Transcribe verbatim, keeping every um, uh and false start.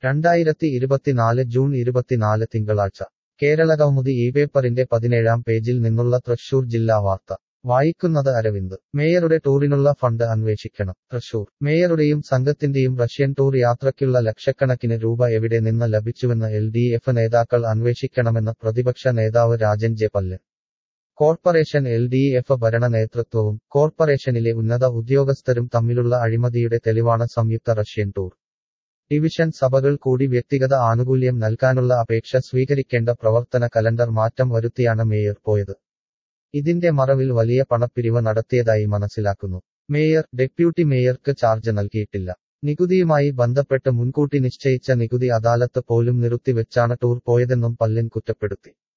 രണ്ടായിരത്തി ഇരുപത്തിനാല് ജൂൺ ഇരുപത്തിനാല് തിങ്കളാഴ്ച കേരളകൗമുദി ഈ പേപ്പറിന്റെ പതിനേഴാം പേജിൽ നിന്നുള്ള തൃശൂർ ജില്ലാ വാർത്ത വായിക്കുന്നത് അരവിന്ദ്. മേയറുടെ ടൂറിനുള്ള ഫണ്ട് അന്വേഷിക്കണം. തൃശൂർ. മേയറുടെയും സംഘത്തിന്റെയും റഷ്യൻ ടൂർ യാത്രയ്ക്കുള്ള ലക്ഷക്കണക്കിന് രൂപ എവിടെ നിന്ന് ലഭിച്ചുവെന്ന് എൽ ഡി എഫ് നേതാക്കൾ അന്വേഷിക്കണമെന്ന് പ്രതിപക്ഷ നേതാവ് Rajan J Pallan. Corporation L D F ഭരണ നേതൃത്വവും കോർപ്പറേഷനിലെ ഉന്നത ഉദ്യോഗസ്ഥരും തമ്മിലുള്ള അഴിമതിയുടെ തെളിവാണ് സംയുക്ത റഷ്യൻ ടൂർ. ഡിവിഷൻ സഭകൾ കൂടി വ്യക്തിഗത ആനുകൂല്യം നൽകാനുള്ള അപേക്ഷ സ്വീകരിക്കേണ്ട പ്രവർത്തന കലണ്ടർ മാറ്റം വരുത്തിയാണ് മേയർ പോയത്. ഇതിന്റെ മറവിൽ വലിയ പണപ്പിരിവ് നടത്തിയതായി മനസ്സിലാക്കുന്നു. മേയർ, ഡെപ്യൂട്ടി മേയർക്ക് ചാർജ് നൽകിയിട്ടില്ല. നികുതിയുമായി ബന്ധപ്പെട്ട് മുൻകൂട്ടി നിശ്ചയിച്ച നികുതി അദാലത്ത് പോലും നിർത്തിവെച്ചാണ് ടൂർ പോയതെന്നും പല്ലൻ കുറ്റപ്പെടുത്തി.